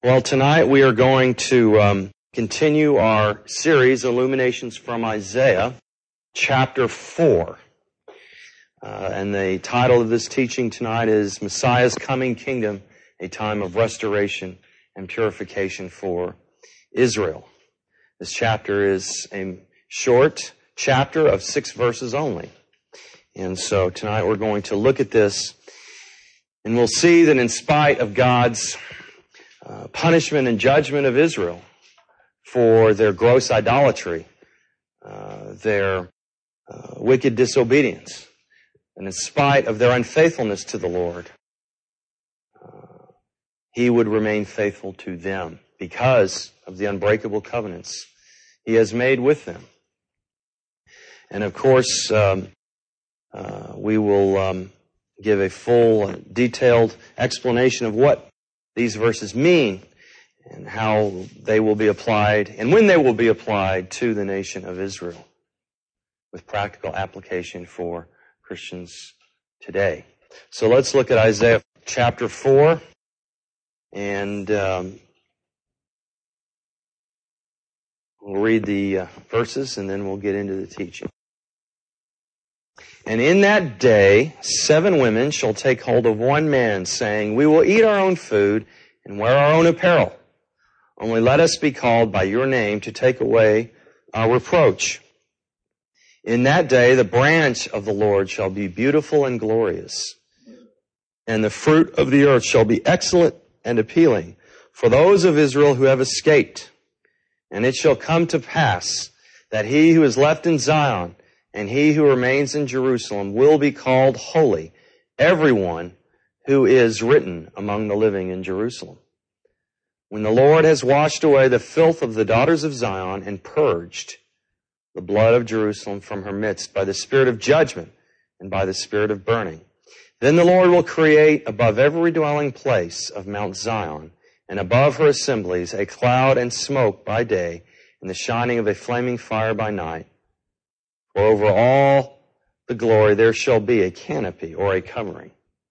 Well, tonight we are going to continue our series, Illuminations from Isaiah, chapter 4. And the title of this teaching tonight is Messiah's Coming Kingdom, a Time of Restoration and Purification for Israel. This chapter is a short chapter of 6 verses only. And so tonight we're going to look at this, and we'll see that in spite of God's punishment and judgment of Israel for their gross idolatry, their wicked disobedience, and in spite of their unfaithfulness to the Lord, He would remain faithful to them because of the unbreakable covenants He has made with them. And of course, we will give a full, detailed explanation of what these verses mean and how they will be applied and when they will be applied to the nation of Israel with practical application for Christians today. So let's look at Isaiah chapter 4 and we'll read the verses and then we'll get into the teaching. And in that day, 7 women shall take hold of one man, saying, We will eat our own food and wear our own apparel. Only let us be called by your name to take away our reproach. In that day, the branch of the Lord shall be beautiful and glorious, and the fruit of the earth shall be excellent and appealing for those of Israel who have escaped. And it shall come to pass that he who is left in Zion and he who remains in Jerusalem will be called holy, everyone who is written among the living in Jerusalem. When the Lord has washed away the filth of the daughters of Zion and purged the blood of Jerusalem from her midst by the spirit of judgment and by the spirit of burning, then the Lord will create above every dwelling place of Mount Zion and above her assemblies a cloud and smoke by day and the shining of a flaming fire by night. For over all the glory there shall be a canopy or a covering.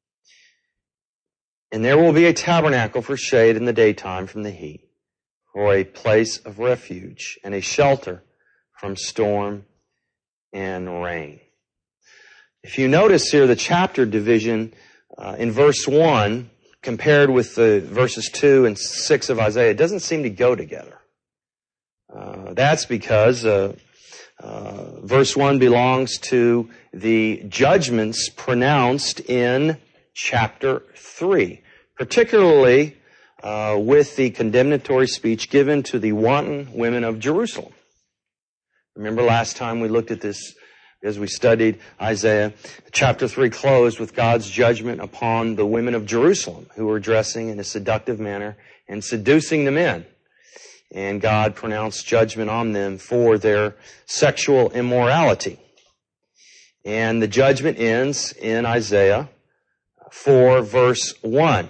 And there will be a tabernacle for shade in the daytime from the heat, for a place of refuge and a shelter from storm and rain. If you notice here the chapter division in verse 1 compared with the verses 2 and 6 of Isaiah, it doesn't seem to go together. That's because verse 1 belongs to the judgments pronounced in chapter 3, particularly with the condemnatory speech given to the wanton women of Jerusalem. Remember last time we looked at this as we studied Isaiah, chapter 3 closed with God's judgment upon the women of Jerusalem who were dressing in a seductive manner and seducing the men. And God pronounced judgment on them for their sexual immorality. And the judgment ends in Isaiah 4, verse 1.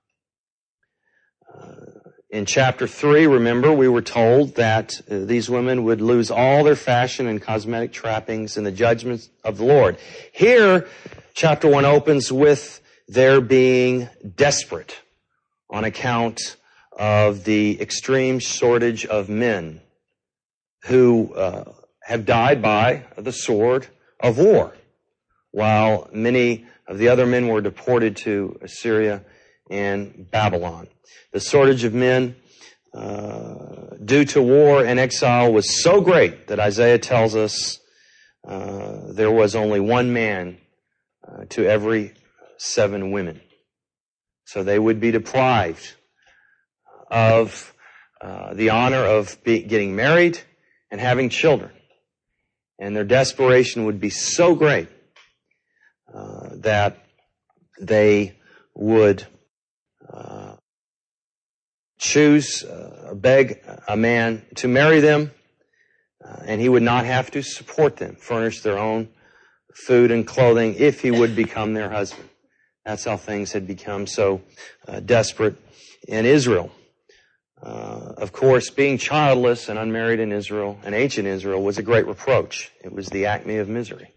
In chapter 3, remember, we were told that these women would lose all their fashion and cosmetic trappings in the judgments of the Lord. Here, chapter 1 opens with their being desperate on account of the extreme shortage of men who have died by the sword of war, while many of the other men were deported to Assyria and Babylon. The shortage of men due to war and exile was so great that Isaiah tells us there was only one man to every 7 women. So they would be deprived of the honor of getting married and having children. And their desperation would be so great that they would beg a man to marry them, and he would not have to support them, furnish their own food and clothing if he would become their husband. That's how things had become so desperate in Israel. Of course, being childless and unmarried in Israel, in ancient Israel, was a great reproach. It was the acme of misery.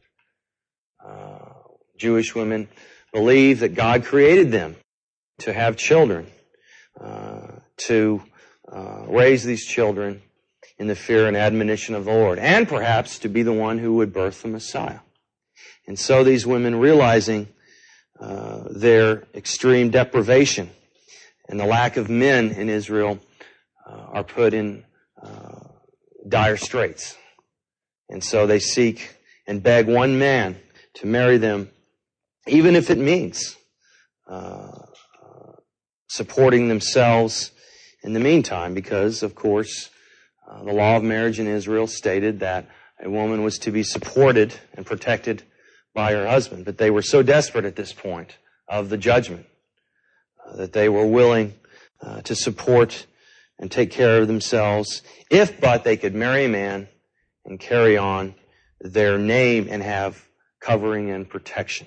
Jewish women believed that God created them to have children, to raise these children in the fear and admonition of the Lord, and perhaps to be the one who would birth the Messiah. And so these women, realizing their extreme deprivation and the lack of men in Israel, are put in dire straits. And so they seek and beg one man to marry them, even if it means supporting themselves in the meantime, because, of course, the law of marriage in Israel stated that a woman was to be supported and protected by her husband. But they were so desperate at this point of the judgment that they were willing to support and take care of themselves, if but they could marry a man and carry on their name and have covering and protection.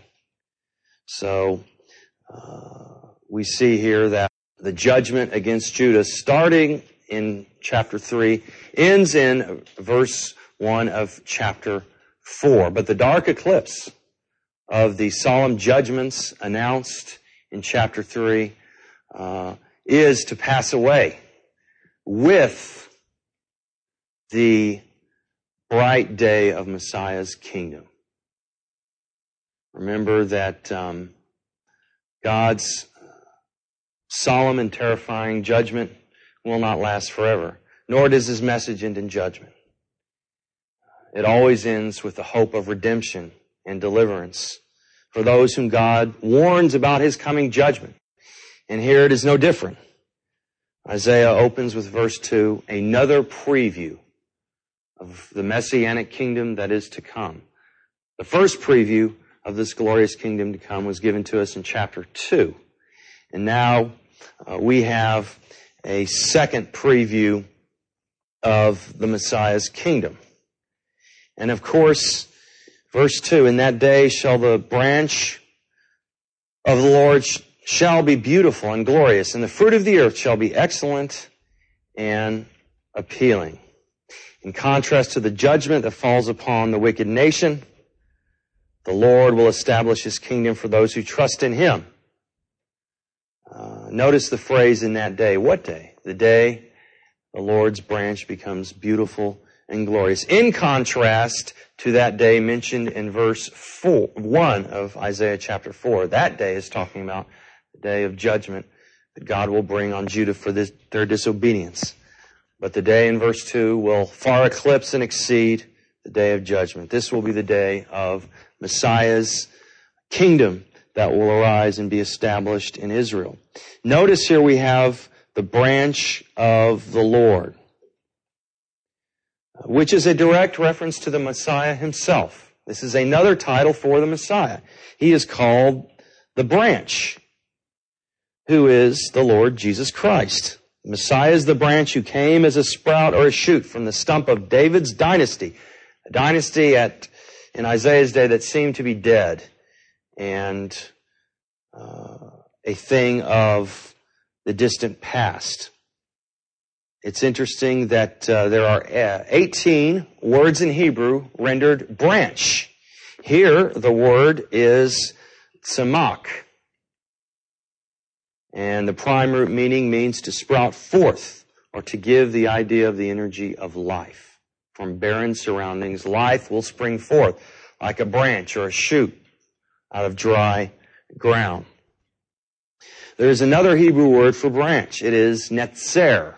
So we see here that the judgment against Judah, starting in chapter 3, ends in verse 1 of chapter 4. But the dark eclipse of the solemn judgments announced in chapter 3 is to pass away with the bright day of Messiah's kingdom. Remember that God's solemn and terrifying judgment will not last forever, nor does His message end in judgment. It always ends with the hope of redemption and deliverance for those whom God warns about His coming judgment. And here it is no different. Isaiah opens with verse 2, another preview of the Messianic kingdom that is to come. The first preview of this glorious kingdom to come was given to us in chapter 2. And now we have a second preview of the Messiah's kingdom. And of course, verse 2, in that day shall the branch of the Lord shall be beautiful and glorious, and the fruit of the earth shall be excellent and appealing. In contrast to the judgment that falls upon the wicked nation, the Lord will establish His kingdom for those who trust in Him. Notice the phrase in that day. What day? The day the Lord's branch becomes beautiful and glorious. In contrast to that day mentioned in verse 1 of Isaiah chapter 4. That day is talking about the day of judgment that God will bring on Judah for their disobedience. But the day in verse 2 will far eclipse and exceed the day of judgment. This will be the day of Messiah's kingdom that will arise and be established in Israel. Notice here we have the branch of the Lord, which is a direct reference to the Messiah Himself. This is another title for the Messiah. He is called the branch, who is the Lord Jesus Christ. The Messiah is the branch who came as a sprout or a shoot from the stump of David's dynasty, a dynasty in Isaiah's day that seemed to be dead and a thing of the distant past. It's interesting that there are 18 words in Hebrew rendered branch. Here, the word is tsamach. And the prime root meaning means to sprout forth, or to give the idea of the energy of life. From barren surroundings, life will spring forth like a branch or a shoot out of dry ground. There is another Hebrew word for branch. It is netzer.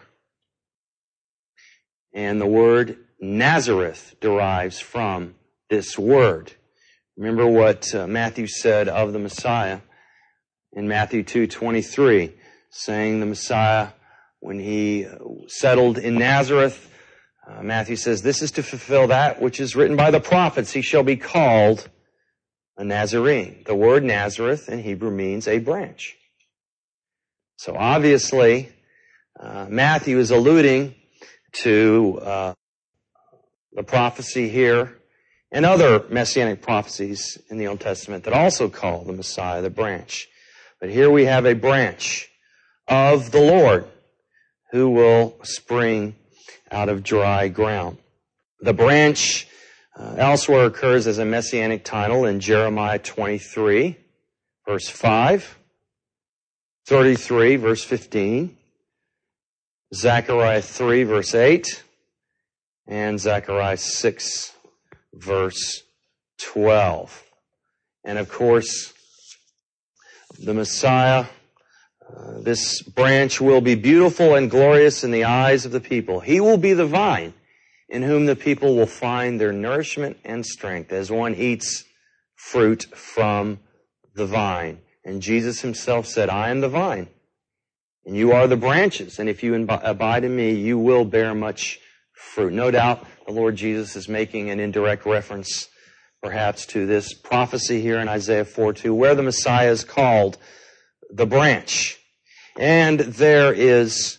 And the word Nazareth derives from this word. Remember what Matthew said of the Messiah in Matthew 2:23, saying the Messiah, when He settled in Nazareth, Matthew says, this is to fulfill that which is written by the prophets. He shall be called a Nazarene. The word Nazareth in Hebrew means a branch. So obviously, Matthew is alluding to the prophecy here and other messianic prophecies in the Old Testament that also call the Messiah the branch. But here we have a branch of the Lord who will spring out of dry ground. The branch elsewhere occurs as a messianic title in Jeremiah 23, verse 5, 33, verse 15, Zechariah 3, verse 8, and Zechariah 6, verse 12. And of course, the Messiah, this branch will be beautiful and glorious in the eyes of the people. He will be the vine in whom the people will find their nourishment and strength as one eats fruit from the vine. And Jesus himself said, I am the vine, and you are the branches. And if you abide in me, you will bear much fruit. No doubt the Lord Jesus is making an indirect reference perhaps to this prophecy here in Isaiah 4:2, where the Messiah is called the branch. And there is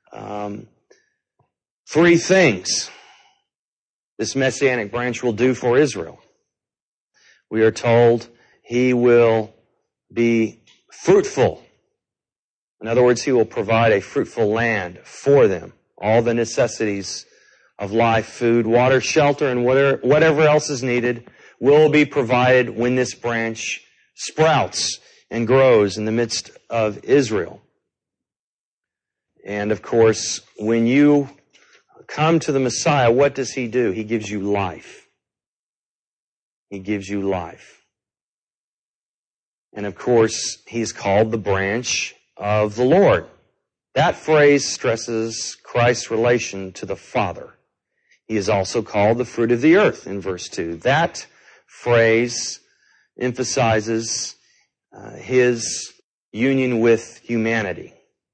three things this Messianic branch will do for Israel. We are told he will be fruitful. In other words, he will provide a fruitful land for them. All the necessities of life, food, water, shelter, and whatever else is needed will be provided when this branch sprouts and grows in the midst of Israel. And of course, when you come to the Messiah, what does he do? He gives you life. He gives you life. And of course, he's called the branch of the Lord. That phrase stresses Christ's relation to the Father. He is also called the fruit of the earth in verse 2. That phrase emphasizes his union with humanity.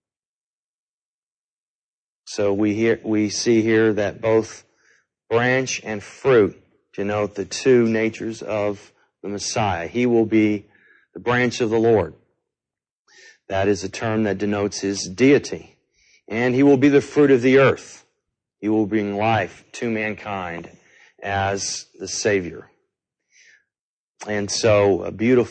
So we see here that both branch and fruit denote the two natures of the Messiah. He will be the branch of the Lord. That is a term that denotes his deity. And he will be the fruit of the earth. He will bring life to mankind as the Savior. And so,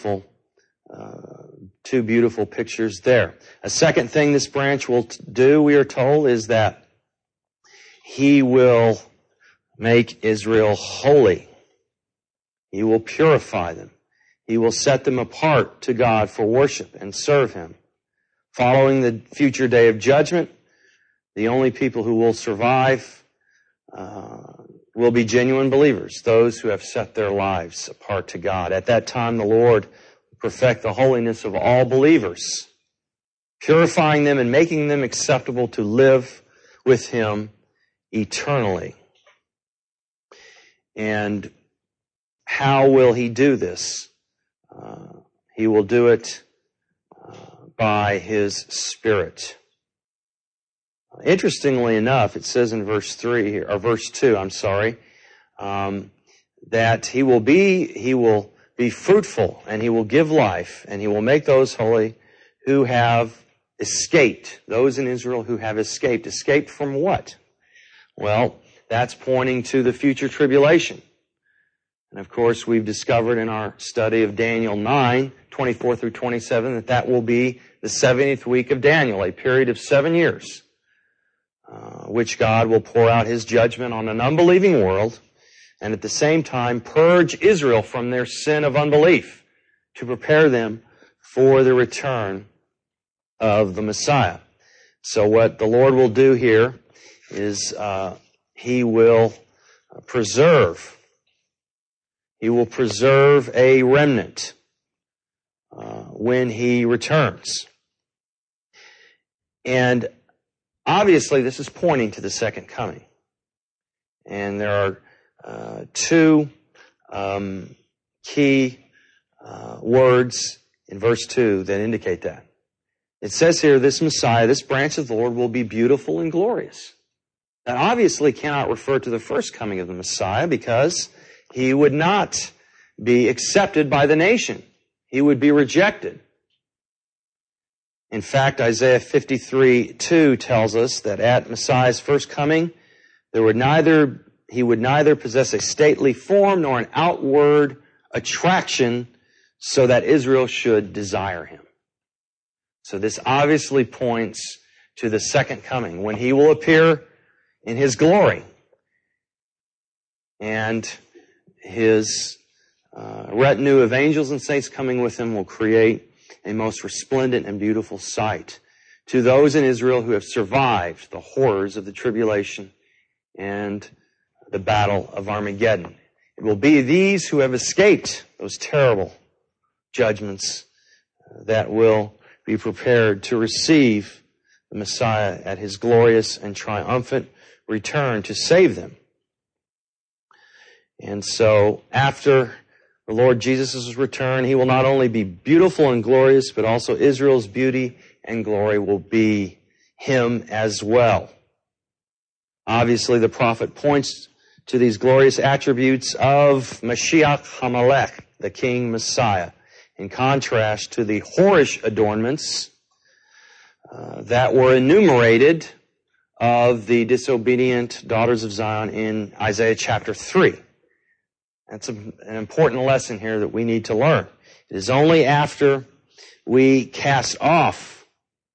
two beautiful pictures there. A second thing this branch will do, we are told, is that he will make Israel holy. He will purify them. He will set them apart to God for worship and serve him. Following the future day of judgment, the only people who will survive will be genuine believers, those who have set their lives apart to God. At that time, the Lord will perfect the holiness of all believers, purifying them and making them acceptable to live with him eternally. And how will he do this? He will do it by his Spirit. Interestingly enough, it says in verse 2, that he will be fruitful, and he will give life, and he will make those holy who have escaped, those in Israel who have escaped. Escaped from what? Well, that's pointing to the future tribulation. And of course, we've discovered in our study of Daniel 9, 24 through 27, that will be the 70th week of Daniel, a period of 7 years, which God will pour out his judgment on an unbelieving world, and at the same time purge Israel from their sin of unbelief to prepare them for the return of the Messiah. So what the Lord will do here is he will preserve a remnant when he returns. And obviously, this is pointing to the second coming. And there are two key words in verse 2 that indicate that. It says here, this Messiah, this branch of the Lord, will be beautiful and glorious. That obviously cannot refer to the first coming of the Messiah, because he would not be accepted by the nation. He would be rejected. In fact, Isaiah 53:2 tells us that at Messiah's first coming, he would neither possess a stately form nor an outward attraction so that Israel should desire him. So this obviously points to the second coming, when he will appear in his glory. And his retinue of angels and saints coming with him will create a most resplendent and beautiful sight to those in Israel who have survived the horrors of the tribulation and the battle of Armageddon. It will be these who have escaped those terrible judgments that will be prepared to receive the Messiah at his glorious and triumphant return to save them. And so after the Lord Jesus' return, he will not only be beautiful and glorious, but also Israel's beauty and glory will be him as well. Obviously, the prophet points to these glorious attributes of Mashiach HaMelech, the King Messiah, in contrast to the whorish adornments that were enumerated of the disobedient daughters of Zion in Isaiah chapter 3. That's an important lesson here that we need to learn. It is only after we cast off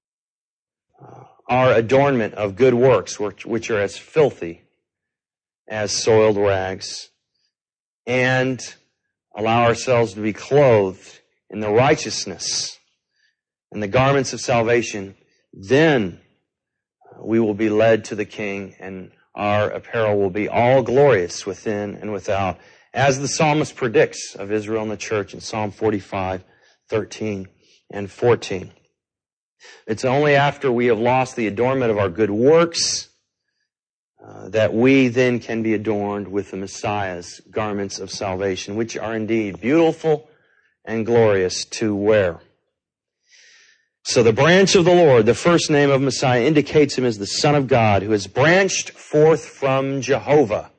our adornment of good works, which are as filthy as soiled rags, and allow ourselves to be clothed in the righteousness and the garments of salvation, then we will be led to the King, and our apparel will be all glorious within and without, as the psalmist predicts of Israel and the church in Psalm 45, 13, and 14. It's only after we have lost the adornment of our good works that we then can be adorned with the Messiah's garments of salvation, which are indeed beautiful and glorious to wear. So the branch of the Lord, the first name of Messiah, indicates him as the Son of God, who has branched forth from Jehovah.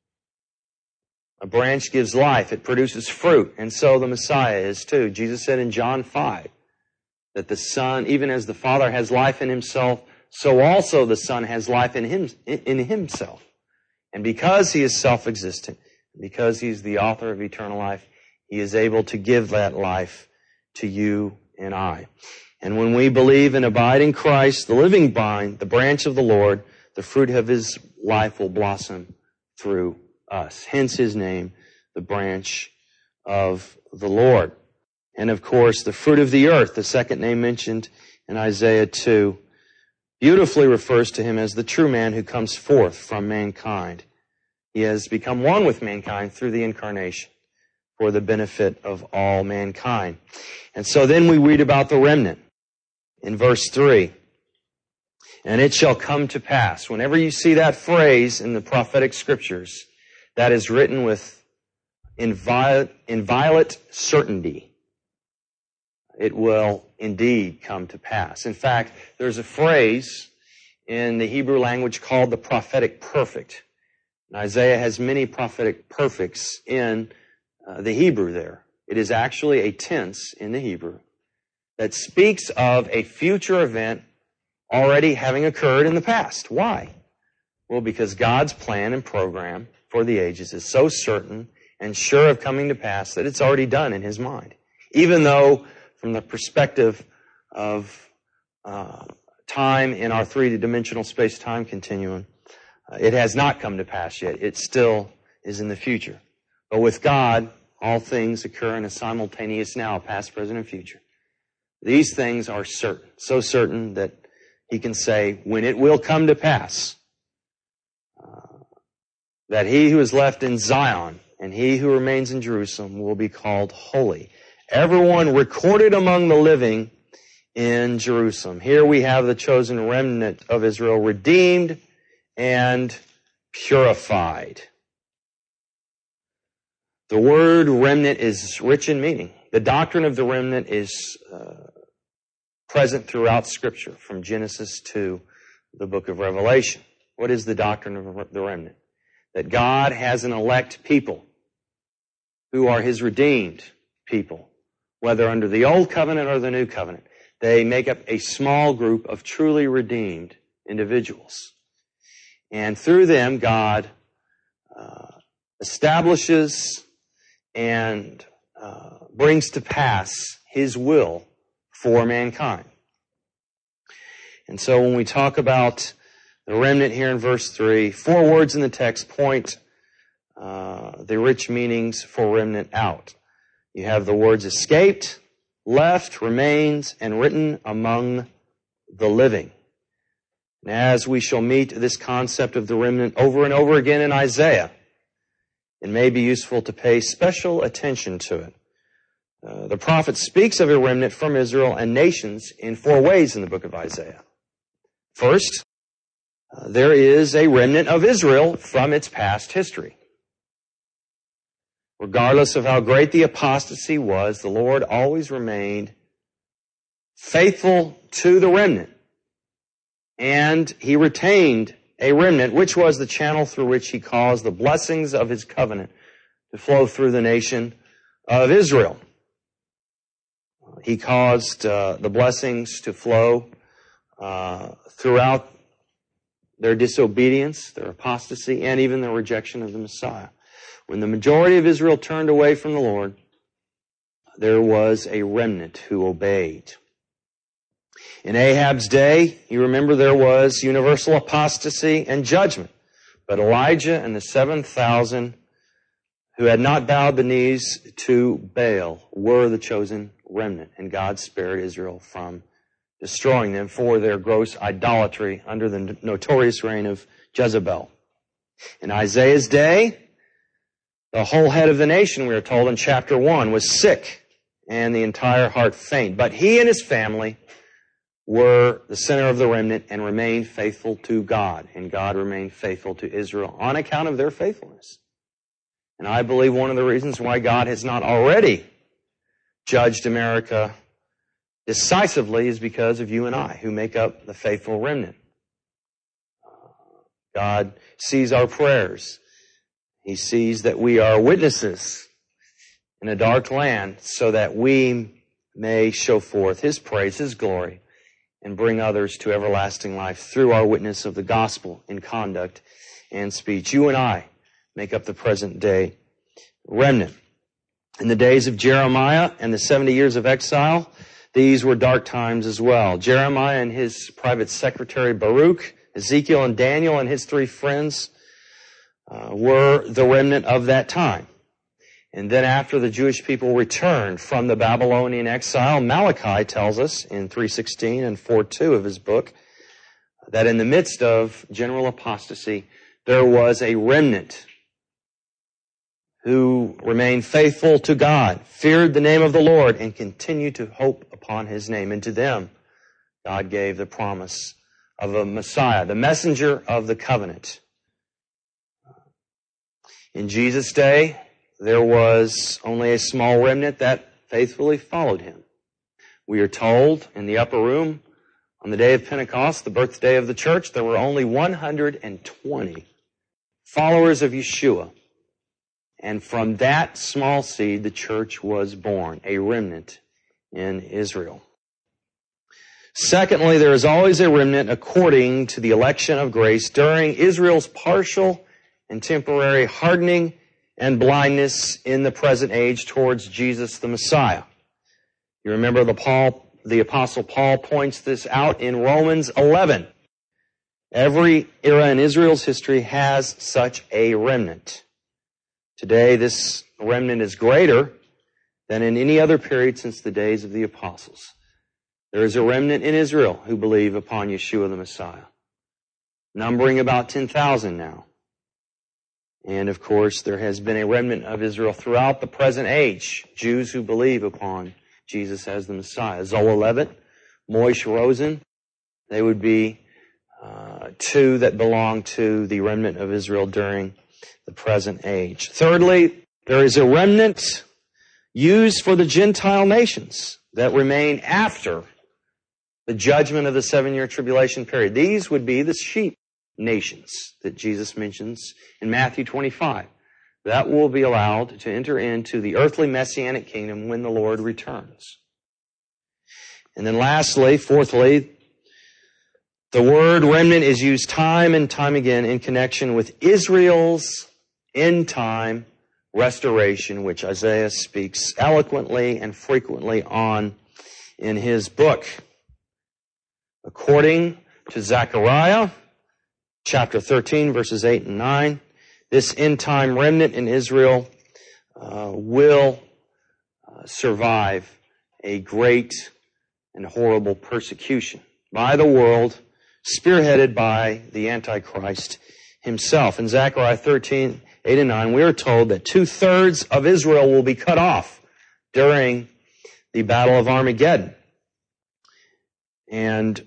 A branch gives life. It produces fruit. And so the Messiah is too. Jesus said in John 5 that the Son, even as the Father has life in himself, so also the Son has life in himself. And because he is self-existent, because he's the author of eternal life, he is able to give that life to you and I. And when we believe and abide in Christ, the living vine, the branch of the Lord, the fruit of his life will blossom through us. Hence his name, the branch of the Lord. And of course, the fruit of the earth, the second name mentioned in Isaiah 2, beautifully refers to him as the true man who comes forth from mankind. He has become one with mankind through the incarnation for the benefit of all mankind. And so then we read about the remnant in verse 3. And it shall come to pass. Whenever you see that phrase in the prophetic scriptures, that is written with inviolate certainty. It will indeed come to pass. In fact, there's a phrase in the Hebrew language called the prophetic perfect. And Isaiah has many prophetic perfects in the Hebrew there. It is actually a tense in the Hebrew that speaks of a future event already having occurred in the past. Why? Well, because God's plan and program for the ages is so certain and sure of coming to pass that it's already done in his mind. Even though from the perspective of time in our three-dimensional space-time continuum, it has not come to pass yet. It still is in the future. But with God, all things occur in a simultaneous now, past, present, and future. These things are certain, so certain that he can say, when it will come to pass, that he who is left in Zion and he who remains in Jerusalem will be called holy. Everyone recorded among the living in Jerusalem. Here we have the chosen remnant of Israel, redeemed and purified. The word remnant is rich in meaning. The doctrine of the remnant is present throughout Scripture, from Genesis to the book of Revelation. What is the doctrine of the remnant? That God has an elect people who are his redeemed people, whether under the old covenant or the new covenant. They make up a small group of truly redeemed individuals. And through them, God establishes and brings to pass his will for mankind. And so when we talk about the remnant here in verse 3, 4 words in the text point the rich meanings for remnant out. You have the words escaped, left, remains, and written among the living. And as we shall meet this concept of the remnant over and over again in Isaiah, it may be useful to pay special attention to it. The prophet speaks of a remnant from Israel and nations in 4 ways in the book of Isaiah. First, there is a remnant of Israel from its past history. Regardless of how great the apostasy was, the Lord always remained faithful to the remnant. And He retained a remnant, which was the channel through which He caused the blessings of His covenant to flow through the nation of Israel. He caused the blessings to flow throughout their disobedience, their apostasy, and even their rejection of the Messiah. When the majority of Israel turned away from the Lord, there was a remnant who obeyed. In Ahab's day, you remember there was universal apostasy and judgment. But Elijah and the 7,000 who had not bowed the knees to Baal were the chosen remnant, and God spared Israel from destroying them for their gross idolatry under the notorious reign of Jezebel. In Isaiah's day, the whole head of the nation, we are told in chapter 1, was sick, and the entire heart faint. But he and his family were the center of the remnant and remained faithful to God, and God remained faithful to Israel on account of their faithfulness. And I believe one of the reasons why God has not already judged America decisively is because of you and I, who make up the faithful remnant. God sees our prayers. He sees that we are witnesses in a dark land so that we may show forth His praise, His glory, and bring others to everlasting life through our witness of the gospel in conduct and speech. You and I make up the present day remnant. In the days of Jeremiah and the 70 years of exile, these were dark times as well. Jeremiah and his private secretary Baruch, Ezekiel and Daniel and his 3 friends were the remnant of that time. And then after the Jewish people returned from the Babylonian exile, Malachi tells us in 3:16 and 4:2 of his book that in the midst of general apostasy, there was a remnant who remained faithful to God, feared the name of the Lord, and continued to hope upon His name. And to them, God gave the promise of a Messiah, the messenger of the covenant. In Jesus' day, there was only a small remnant that faithfully followed Him. We are told in the upper room, on the day of Pentecost, the birthday of the church, there were only 120 followers of Yeshua. And from that small seed, the church was born, a remnant in Israel. Secondly, there is always a remnant according to the election of grace during Israel's partial and temporary hardening and blindness in the present age towards Jesus the Messiah. You remember the Apostle Paul points this out in Romans 11. Every era in Israel's history has such a remnant. Today, this remnant is greater than in any other period since the days of the apostles. There is a remnant in Israel who believe upon Yeshua the Messiah, numbering about 10,000 now. And of course, there has been a remnant of Israel throughout the present age, Jews who believe upon Jesus as the Messiah. Zola Levitt, Moish Rosen, they would be 2 that belong to the remnant of Israel during the present age. Thirdly, there is a remnant used for the Gentile nations that remain after the judgment of the 7-year tribulation period. These would be the sheep nations that Jesus mentions in Matthew 25. That will be allowed to enter into the earthly messianic kingdom when the Lord returns. And then lastly, fourthly, the word remnant is used time and time again in connection with Israel's end-time restoration, which Isaiah speaks eloquently and frequently on in his book. According to Zechariah, chapter 13, verses 8 and 9, this end-time remnant in Israel will survive a great and horrible persecution by the world, spearheaded by the Antichrist himself. In Zechariah 13, 8 and 9, we are told that 2/3 of Israel will be cut off during the Battle of Armageddon. And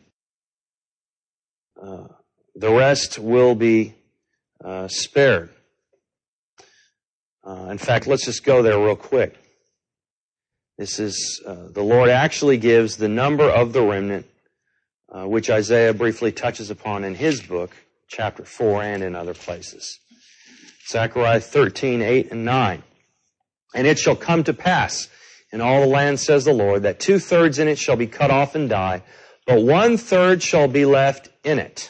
the rest will be spared. In fact, let's just go there real quick. This is, the Lord actually gives the number of the remnant, which Isaiah briefly touches upon in his book, chapter 4, and in other places. Zechariah 13, 8 and 9. And it shall come to pass in all the land, says the Lord, that 2/3 in it shall be cut off and die, but 1/3 shall be left in it.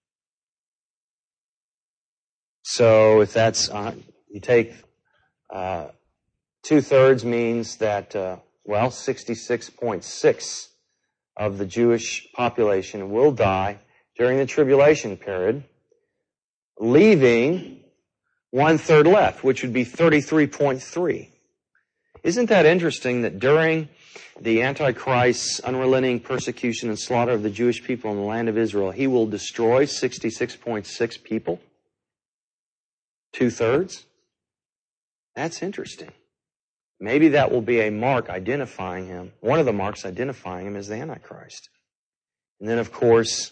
So if that's, you take 2/3 means that, 66.6 of the Jewish population will die during the tribulation period, leaving 1/3 left, which would be 33.3. Isn't that interesting that during the Antichrist's unrelenting persecution and slaughter of the Jewish people in the land of Israel, he will destroy 66.6 people? 2/3? That's interesting. Maybe that will be a mark identifying him, one of the marks identifying him as the Antichrist. And then, of course,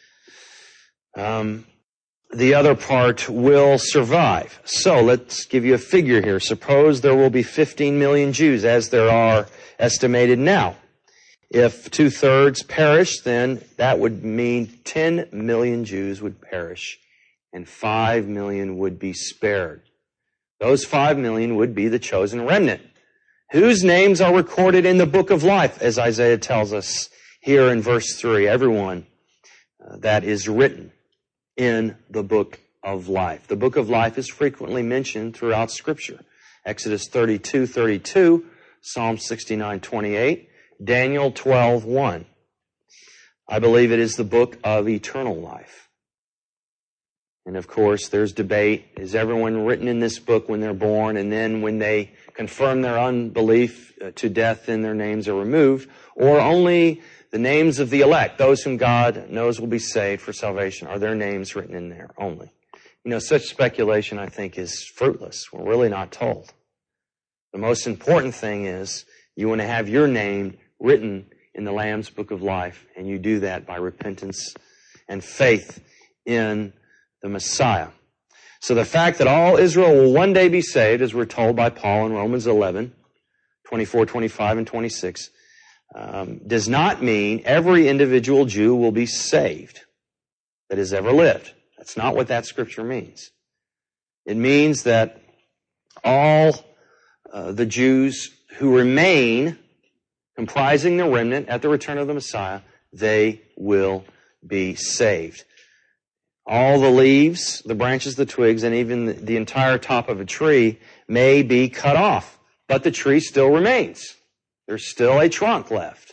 the other part will survive. So let's give you a figure here. Suppose there will be 15 million Jews, as there are estimated now. If 2/3 perish, then that would mean 10 million Jews would perish, and 5 million would be spared. Those 5 million would be the chosen remnant, whose names are recorded in the book of life, as Isaiah tells us here in verse 3. Everyone that is written in the book of life. The book of life is frequently mentioned throughout Scripture. Exodus 32:32, Psalm 69:28, Daniel 12:1. I believe it is the book of eternal life. And of course, there's debate. Is everyone written in this book when they're born, and then when they confirm their unbelief to death, then their names are removed? Or only the names of the elect, those whom God knows will be saved for salvation, are their names written in there only? You know, such speculation, I think, is fruitless. We're really not told. The most important thing is you want to have your name written in the Lamb's book of life, and you do that by repentance and faith in the Messiah. So the fact that all Israel will one day be saved, as we're told by Paul in Romans 11, 24, 25, and 26, does not mean every individual Jew will be saved that has ever lived. That's not what that scripture means. It means that all the Jews who remain, comprising the remnant at the return of the Messiah, they will be saved. All the leaves, the branches, the twigs, and even the entire top of a tree may be cut off, but the tree still remains. There's still a trunk left.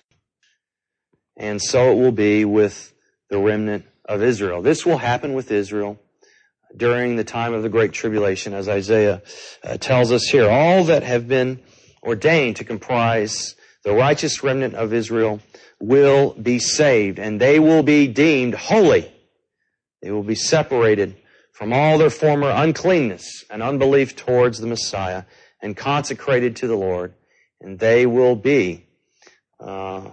And so it will be with the remnant of Israel. This will happen with Israel during the time of the Great Tribulation, as Isaiah tells us here. All that have been ordained to comprise the righteous remnant of Israel will be saved, and they will be deemed holy. They will be separated from all their former uncleanness and unbelief towards the Messiah and consecrated to the Lord. And they will be the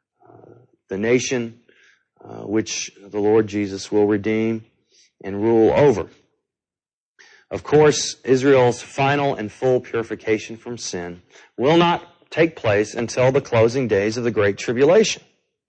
nation which the Lord Jesus will redeem and rule over. Of course, Israel's final and full purification from sin will not take place until the closing days of the Great Tribulation.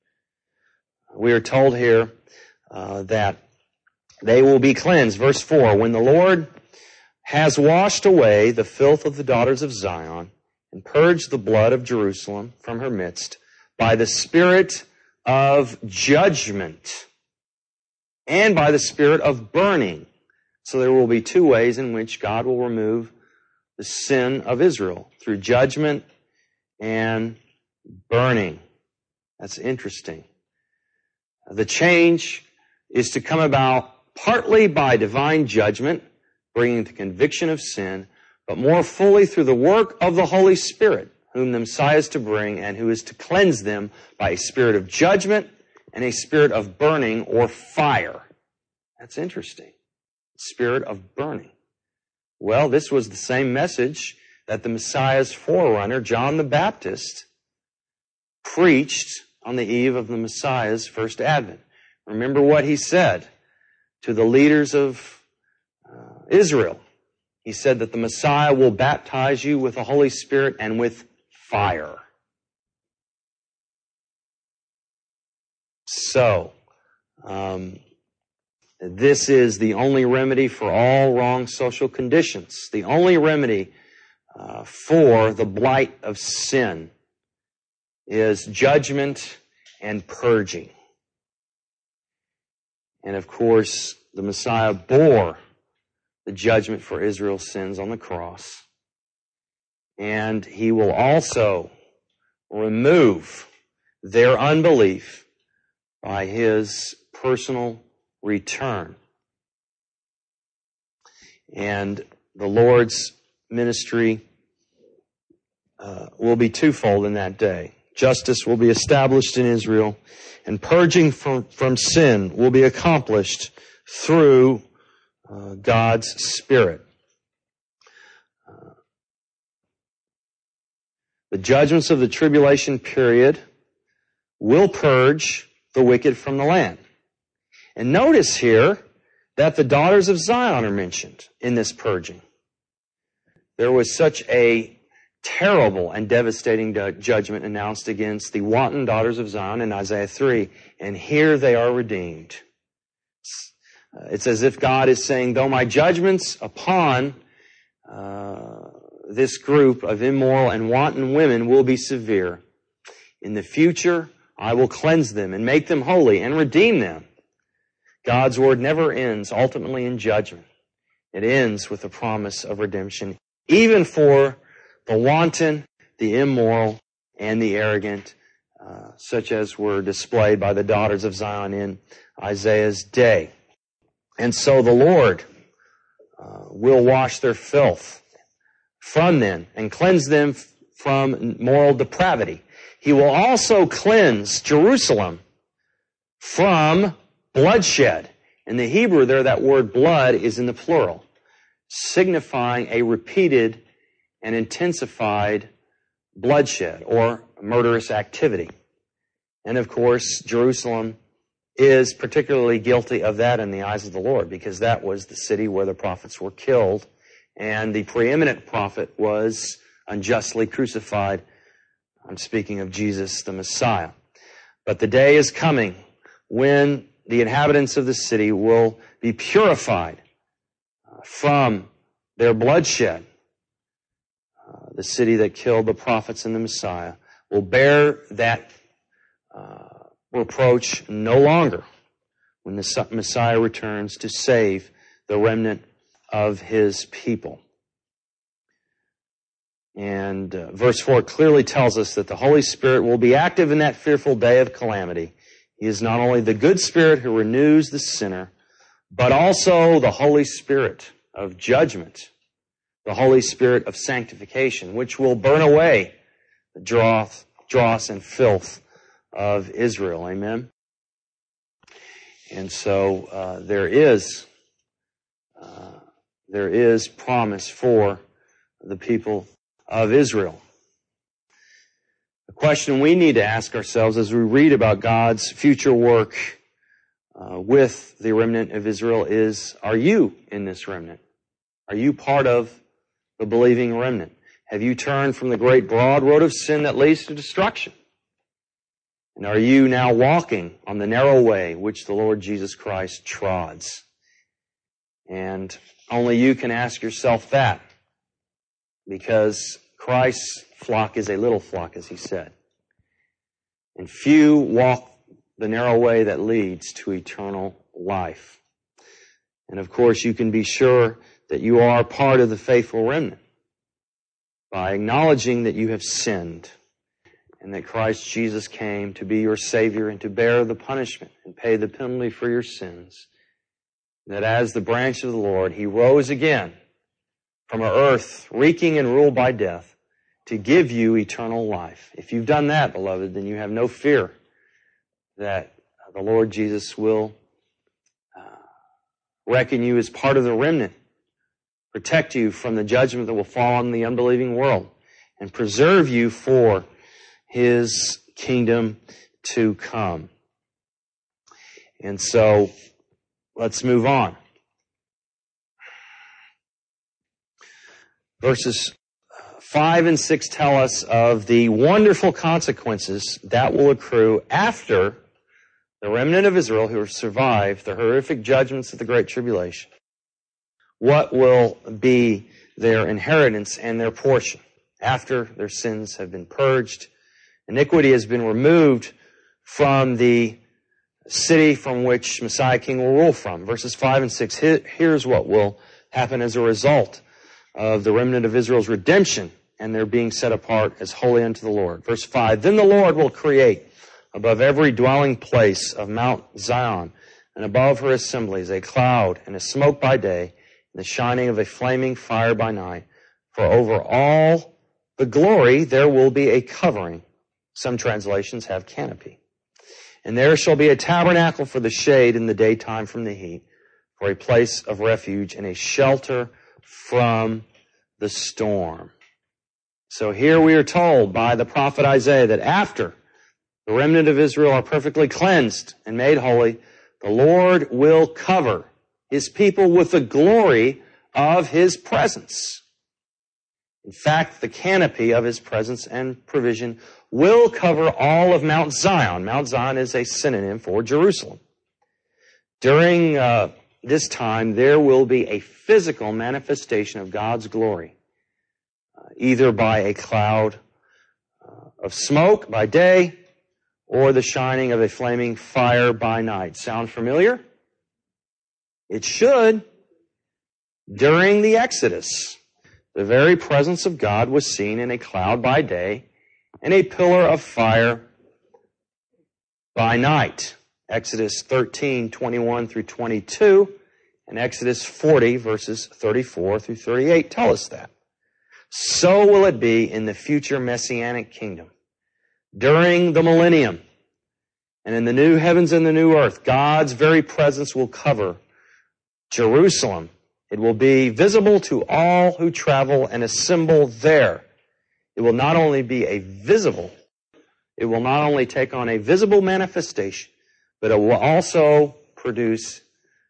We are told here that they will be cleansed. Verse 4, when the Lord has washed away the filth of the daughters of Zion and purged the blood of Jerusalem from her midst by the spirit of judgment and by the spirit of burning. So there will be two ways in which God will remove the sin of Israel, through judgment and burning. That's interesting. The change is to come about partly by divine judgment, bringing the conviction of sin, but more fully through the work of the Holy Spirit, whom the Messiah is to bring and who is to cleanse them by a spirit of judgment and a spirit of burning or fire. That's interesting. Spirit of burning. Well, this was the same message that the Messiah's forerunner, John the Baptist, preached on the eve of the Messiah's first advent. Remember what he said to the leaders of Israel. He said that the Messiah will baptize you with the Holy Spirit and with fire. So, this is the only remedy for all wrong social conditions. The only remedy for the blight of sin is judgment and purging. And of course, the Messiah bore the judgment for Israel's sins on the cross. And he will also remove their unbelief by his personal return. And the Lord's ministry will be twofold in that day. Justice will be established in Israel, and purging from sin will be accomplished through God's Spirit. The judgments of the tribulation period will purge the wicked from the land. And notice here that the daughters of Zion are mentioned in this purging. There was such a terrible and devastating judgment announced against the wanton daughters of Zion in Isaiah 3, and here they are redeemed. It's as if God is saying, though my judgments upon this group of immoral and wanton women will be severe, in the future I will cleanse them and make them holy and redeem them. God's word never ends ultimately in judgment. It ends with the promise of redemption, even for the wanton, the immoral, and the arrogant, such as were displayed by the daughters of Zion in Isaiah's day. And so the Lord will wash their filth from them and cleanse them from moral depravity. He will also cleanse Jerusalem from bloodshed. In the Hebrew there, that word blood is in the plural, signifying a repeated and intensified bloodshed or murderous activity. And of course, Jerusalem is particularly guilty of that in the eyes of the Lord, because that was the city where the prophets were killed, and the preeminent prophet was unjustly crucified. I'm speaking of Jesus the Messiah. But the day is coming when the inhabitants of the city will be purified from their bloodshed. The city that killed the prophets and the Messiah will bear that reproach no longer when the Messiah returns to save the remnant of his people. And verse 4 clearly tells us that the Holy Spirit will be active in that fearful day of calamity. He is not only the good Spirit who renews the sinner, but also the Holy Spirit of judgment, the Holy Spirit of sanctification, which will burn away the dross and filth of Israel. Amen? And so there is promise for the people of Israel. The question we need to ask ourselves as we read about God's future work with the remnant of Israel is, are you in this remnant? Are you part of the believing remnant? Have you turned from the great broad road of sin that leads to destruction? And are you now walking on the narrow way which the Lord Jesus Christ trods? And only you can ask yourself that, because Christ's flock is a little flock, as he said. And few walk the narrow way that leads to eternal life. And of course, you can be sure that you are part of the faithful remnant by acknowledging that you have sinned and that Christ Jesus came to be your Savior and to bear the punishment and pay the penalty for your sins. That as the branch of the Lord, he rose again from an earth reeking and ruled by death to give you eternal life. If you've done that, beloved, then you have no fear that the Lord Jesus will reckon you as part of the remnant, protect you from the judgment that will fall on the unbelieving world, and preserve you for His kingdom to come. And so, let's move on. Verses 5 and 6 tell us of the wonderful consequences that will accrue after the remnant of Israel who have survived the horrific judgments of the Great Tribulation. What will be their inheritance and their portion after their sins have been purged? Iniquity has been removed from the city from which Messiah King will rule from. Verses 5 and 6, here's what will happen as a result of the remnant of Israel's redemption and their being set apart as holy unto the Lord. Verse 5, then the Lord will create above every dwelling place of Mount Zion and above her assemblies a cloud and a smoke by day and the shining of a flaming fire by night. For over all the glory there will be a covering. Some translations have canopy. And there shall be a tabernacle for the shade in the daytime from the heat, for a place of refuge and a shelter from the storm. So here we are told by the prophet Isaiah that after the remnant of Israel are perfectly cleansed and made holy, the Lord will cover His people with the glory of His presence. In fact, the canopy of His presence and provision will cover all of Mount Zion. Mount Zion is a synonym for Jerusalem. During this time, there will be a physical manifestation of God's glory, either by a cloud of smoke by day or the shining of a flaming fire by night. Sound familiar? It should. During the Exodus, the very presence of God was seen in a cloud by day and a pillar of fire by night. Exodus 13:21 through 22 and Exodus 40 verses 34 through 38 tell us that. So will it be in the future Messianic kingdom. During the millennium and in the new heavens and the new earth, God's very presence will cover Jerusalem. It will be visible to all who travel and assemble there. It will not only be it will not only take on a visible manifestation, but it will also produce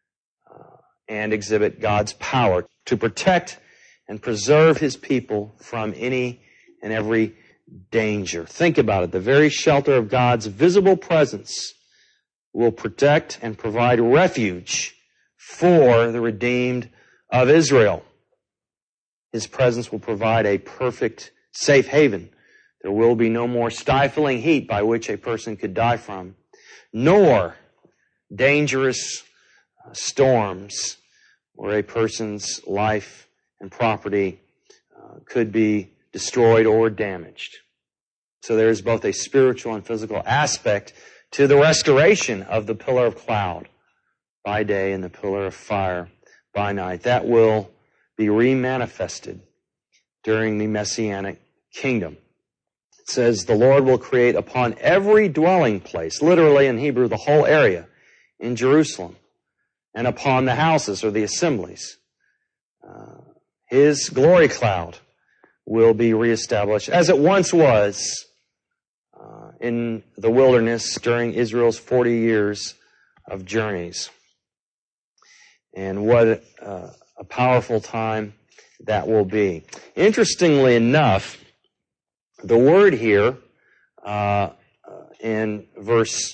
and exhibit God's power to protect and preserve His people from any and every danger. Think about it. The very shelter of God's visible presence will protect and provide refuge for the redeemed of Israel. His presence will provide a perfect safe haven. There will be no more stifling heat by which a person could die from, nor dangerous storms where a person's life and property could be destroyed or damaged. So there is both a spiritual and physical aspect to the restoration of the pillar of cloud by day and the pillar of fire by night. That will be remanifested during the Messianic kingdom. It says the Lord will create upon every dwelling place, literally in Hebrew, the whole area in Jerusalem, and upon the houses or the assemblies. His glory cloud will be reestablished as it once was in the wilderness during Israel's 40 years of journeys. And what a powerful time that will be. Interestingly enough, the word here in verse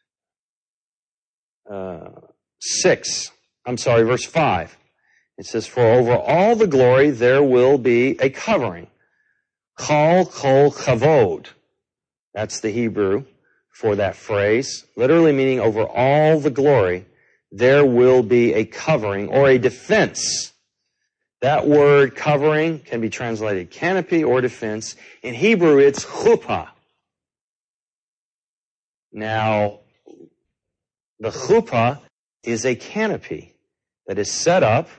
5, it says, for over all the glory there will be a covering. Chal kol kavod. That's the Hebrew for that phrase. Literally meaning over all the glory there will be a covering or a defense. That word covering can be translated canopy or defense. In Hebrew it's chuppah. Now, the chuppah is a canopy that is set up,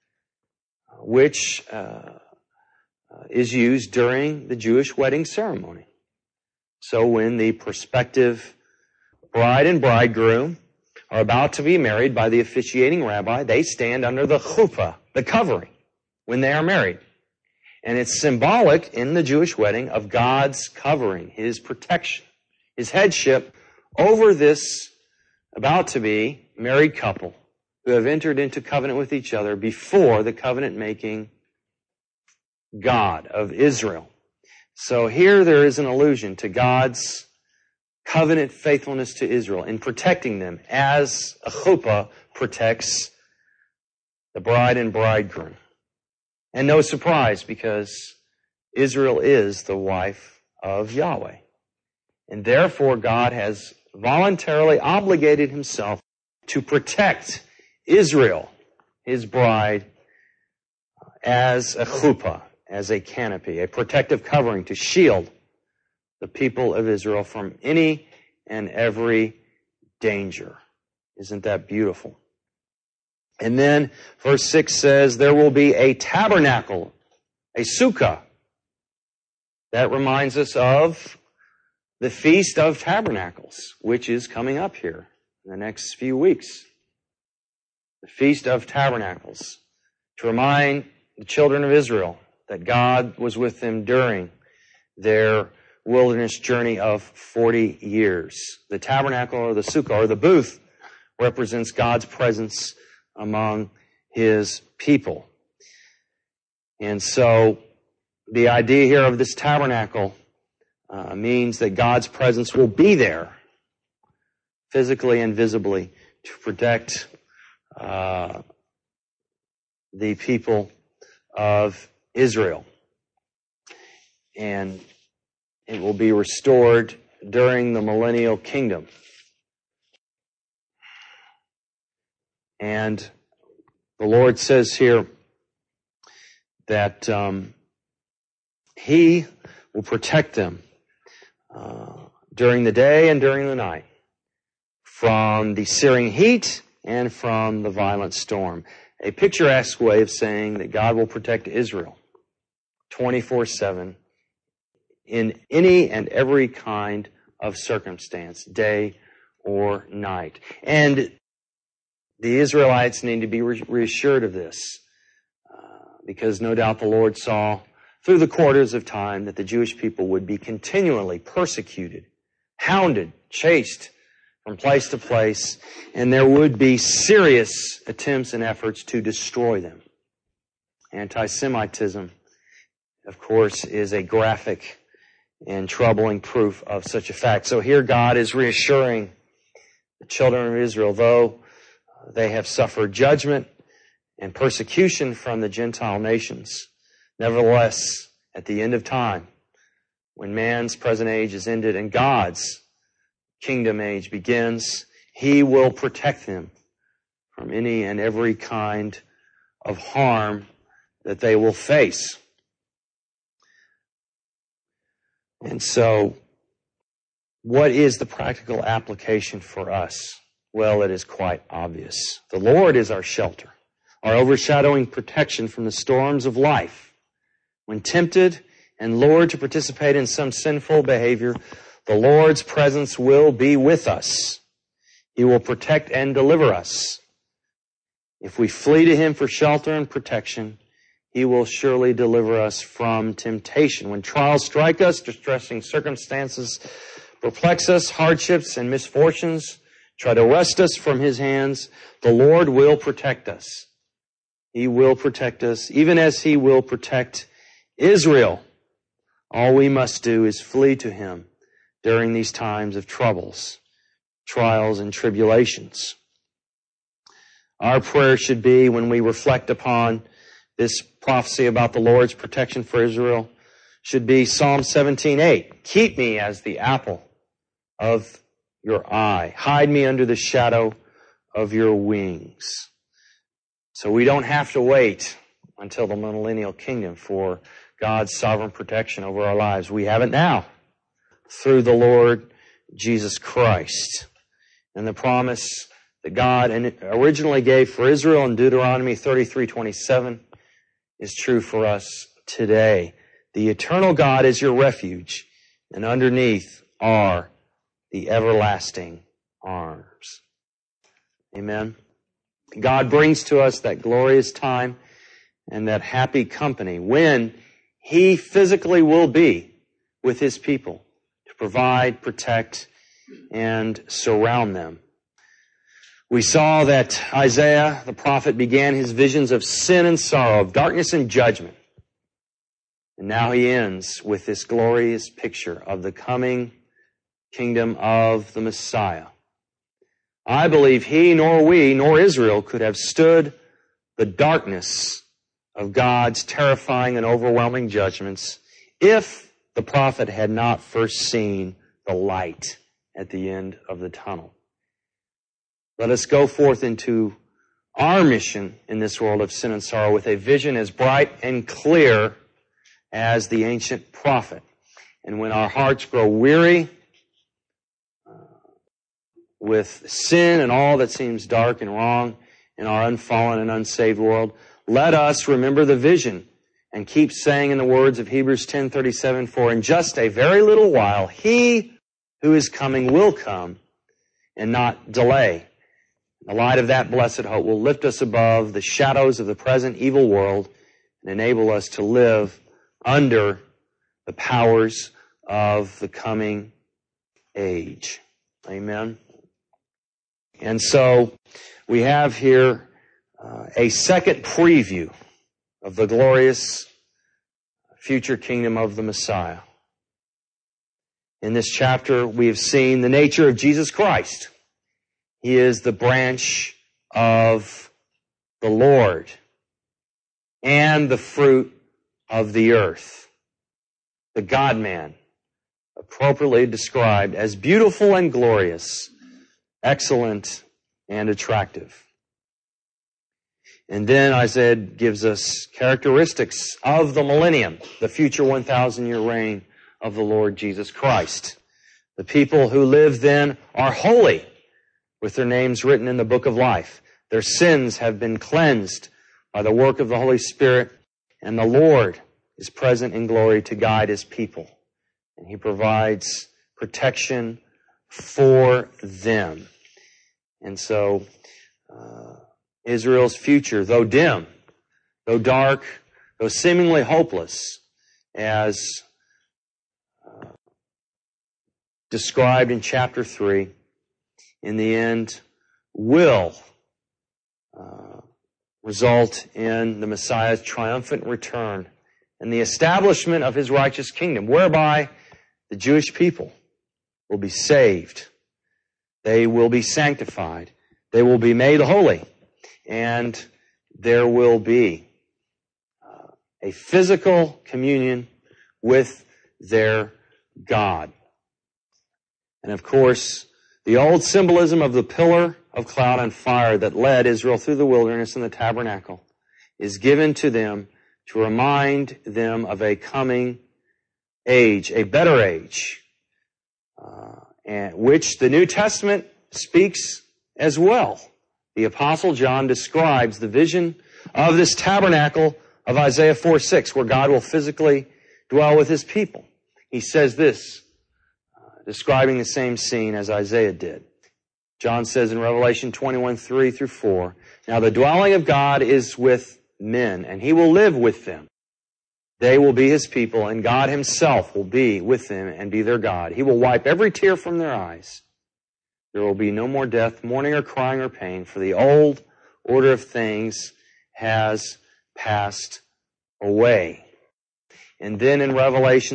which is used during the Jewish wedding ceremony. So when the prospective bride and bridegroom are about to be married by the officiating rabbi. They stand under the chuppah, the covering, when they are married. And it's symbolic in the Jewish wedding of God's covering, His protection, His headship over this about to be married couple who have entered into covenant with each other before the covenant-making God of Israel. So here there is an allusion to God's covenant faithfulness to Israel in protecting them as a chuppah protects the bride and bridegroom. And no surprise, because Israel is the wife of Yahweh. And therefore God has voluntarily obligated Himself to protect Israel, His bride, as a chuppah, as a canopy, a protective covering to shield the people of Israel from any and every danger. Isn't that beautiful? And then verse 6 says, there will be a tabernacle, a sukkah. That reminds us of the Feast of Tabernacles, which is coming up here in the next few weeks. The Feast of Tabernacles, to remind the children of Israel that God was with them during their wilderness journey of 40 years. The tabernacle or the sukkah or the booth represents God's presence among His people. And so the idea here of this tabernacle means that God's presence will be there physically and visibly to protect the people of Israel. And it will be restored during the millennial kingdom. And the Lord says here that He will protect them during the day and during the night from the searing heat and from the violent storm. A picturesque way of saying that God will protect Israel 24/7 in any and every kind of circumstance, day or night. And the Israelites need to be reassured of this because no doubt the Lord saw through the quarters of time that the Jewish people would be continually persecuted, hounded, chased from place to place, and there would be serious attempts and efforts to destroy them. Anti-Semitism, of course, is a graphic and troubling proof of such a fact. So here God is reassuring the children of Israel, though they have suffered judgment and persecution from the Gentile nations, nevertheless, at the end of time, when man's present age is ended and God's kingdom age begins, He will protect them from any and every kind of harm that they will face. And so, what is the practical application for us? Well, it is quite obvious. The Lord is our shelter, our overshadowing protection from the storms of life. When tempted and lured to participate in some sinful behavior, the Lord's presence will be with us. He will protect and deliver us. If we flee to Him for shelter and protection, He will surely deliver us from temptation. When trials strike us, distressing circumstances perplex us, hardships and misfortunes try to wrest us from His hands, the Lord will protect us. He will protect us, even as He will protect Israel. All we must do is flee to Him during these times of troubles, trials, and tribulations. Our prayer should be, when we reflect upon this prophecy about the Lord's protection for Israel, should be Psalm 17:8. Keep me as the apple of your eye. Hide me under the shadow of your wings. So we don't have to wait until the millennial kingdom for God's sovereign protection over our lives. We have it now through the Lord Jesus Christ. And the promise that God originally gave for Israel in Deuteronomy 33:27 is true for us today. The eternal God is your refuge, and underneath are the everlasting arms. Amen. God brings to us that glorious time and that happy company when He physically will be with His people to provide, protect, and surround them. We saw that Isaiah, the prophet, began his visions of sin and sorrow, of darkness and judgment. And now he ends with this glorious picture of the coming kingdom of the Messiah. I believe he, nor we, nor Israel could have stood the darkness of God's terrifying and overwhelming judgments if the prophet had not first seen the light at the end of the tunnel. Let us go forth into our mission in this world of sin and sorrow with a vision as bright and clear as the ancient prophet. And when our hearts grow weary with sin and all that seems dark and wrong in our unfallen and unsaved world, let us remember the vision and keep saying in the words of Hebrews 10:37, for in just a very little while He who is coming will come and not delay. The light of that blessed hope will lift us above the shadows of the present evil world and enable us to live under the powers of the coming age. Amen. And so we have here a second preview of the glorious future kingdom of the Messiah. In this chapter, we have seen the nature of Jesus Christ. He is the branch of the Lord and the fruit of the earth. The God-man, appropriately described as beautiful and glorious, excellent and attractive. And then Isaiah gives us characteristics of the millennium, the future 1,000-year reign of the Lord Jesus Christ. The people who live then are holy, with their names written in the book of life. Their sins have been cleansed by the work of the Holy Spirit, and the Lord is present in glory to guide His people. And He provides protection for them. And so, Israel's future, though dim, though dark, though seemingly hopeless, as described in chapter 3, in the end will result in the Messiah's triumphant return and the establishment of His righteous kingdom, whereby the Jewish people will be saved. They will be sanctified. They will be made holy. And there will be a physical communion with their God. And of course, the old symbolism of the pillar of cloud and fire that led Israel through the wilderness and the tabernacle is given to them to remind them of a coming age, a better age, which the New Testament speaks as well. The Apostle John describes the vision of this tabernacle of Isaiah 4:6, where God will physically dwell with His people. He says this, describing the same scene as Isaiah did. John says in Revelation 21:3-4, now the dwelling of God is with men, and He will live with them. They will be His people, and God Himself will be with them and be their God. He will wipe every tear from their eyes. There will be no more death, mourning, or crying, or pain, for the old order of things has passed away. And then in Revelation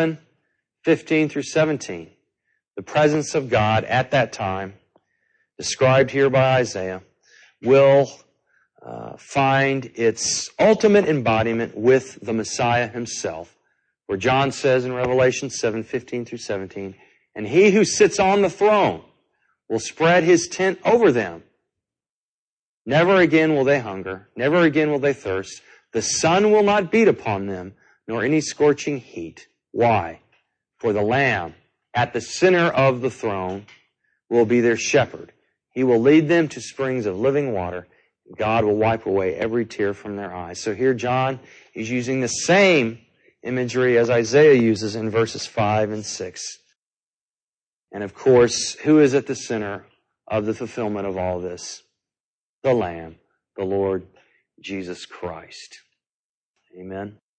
7:15-17, the presence of God at that time, described here by Isaiah, will find its ultimate embodiment with the Messiah Himself, where John says in Revelation 7:15-17, and He who sits on the throne will spread His tent over them. Never again will they hunger, never again will they thirst. The sun will not beat upon them, nor any scorching heat. Why? For the Lamb at the center of the throne will be their shepherd. He will lead them to springs of living water. God will wipe away every tear from their eyes. So here John is using the same imagery as Isaiah uses in verses 5 and 6. And of course, who is at the center of the fulfillment of all this, the Lamb, the Lord Jesus Christ. Amen.